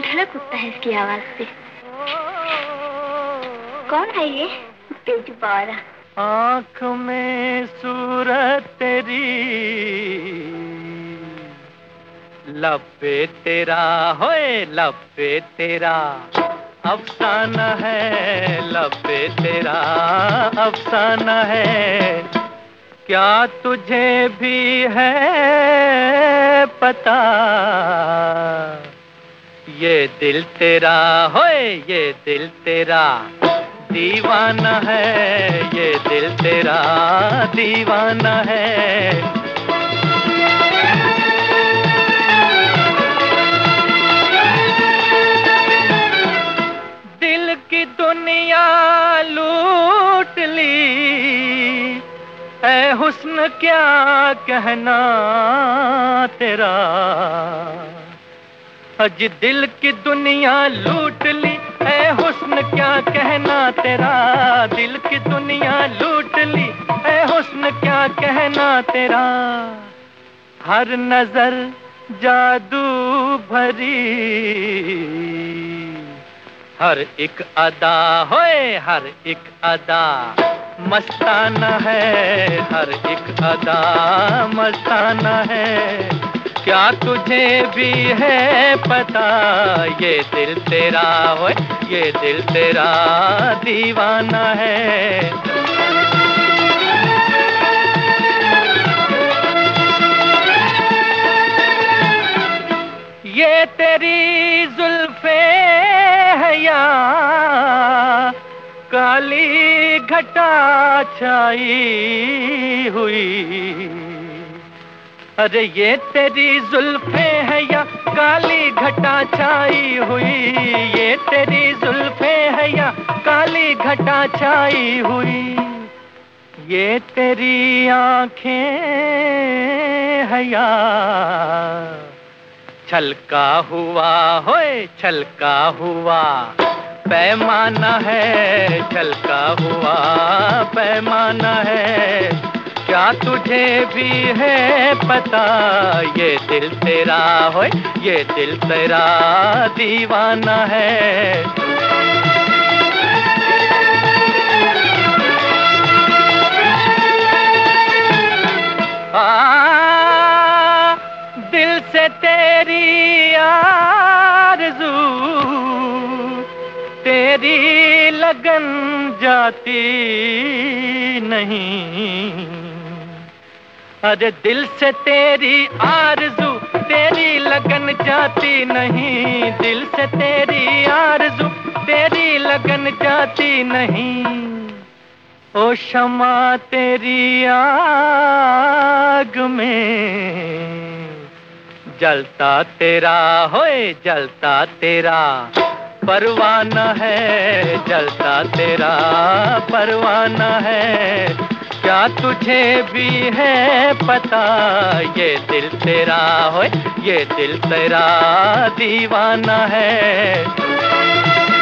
धड़क उठता है इसकी आवाज से। कौन है ये बेजुबान? आँख में सूरत तेरी, लब पे तेरा होए, लब पे तेरा अफसाना है, लब पे तेरा अफसाना है। क्या तुझे भी है पता, ये दिल तेरा होए, ये दिल तेरा दीवाना है, ये दिल तेरा दीवाना है। दिल की दुनिया लूट ली, ऐ हुस्न क्या कहना तेरा। अज दिल की दुनिया लूट ली, ऐ हुस्न क्या कहना तेरा। दिल की दुनिया लूट ली, ऐ हुस्न क्या कहना तेरा। हर नजर जादू भरी, हर एक अदा होए, हर एक अदा मस्ताना है, हर एक अदा मस्ताना है। क्या तुझे भी है पता, ये दिल तेरा होए, ये दिल तेरा दीवाना है। ये तेरी जुल्फे है या काली घटा छाई हुई। अरे ये तेरी जुल्फे है या काली घटा छाई हुई। ये तेरी जुल्फे है या काली घटा छाई हुई। ये तेरी आँखें है या छलका हुआ होए, छलका हुआ पैमाना है, छलका हुआ पैमाना है। क्या तुझे भी है पता, ये दिल तेरा होए, ये दिल तेरा दीवाना है। दिल से तेरी आरज़ू, तेरी लगन जाती नहीं। अरे दिल से तेरी आरज़ू, तेरी लगन जाती नहीं। दिल से तेरी आरज़ू, तेरी लगन जाती नहीं। ओ शमा तेरी आग में जलता तेरा होए, जलता तेरा परवाना है, जलता तेरा परवाना है। क्या तुझे भी है पता, ये दिल तेरा होए, ये दिल तेरा दीवाना है।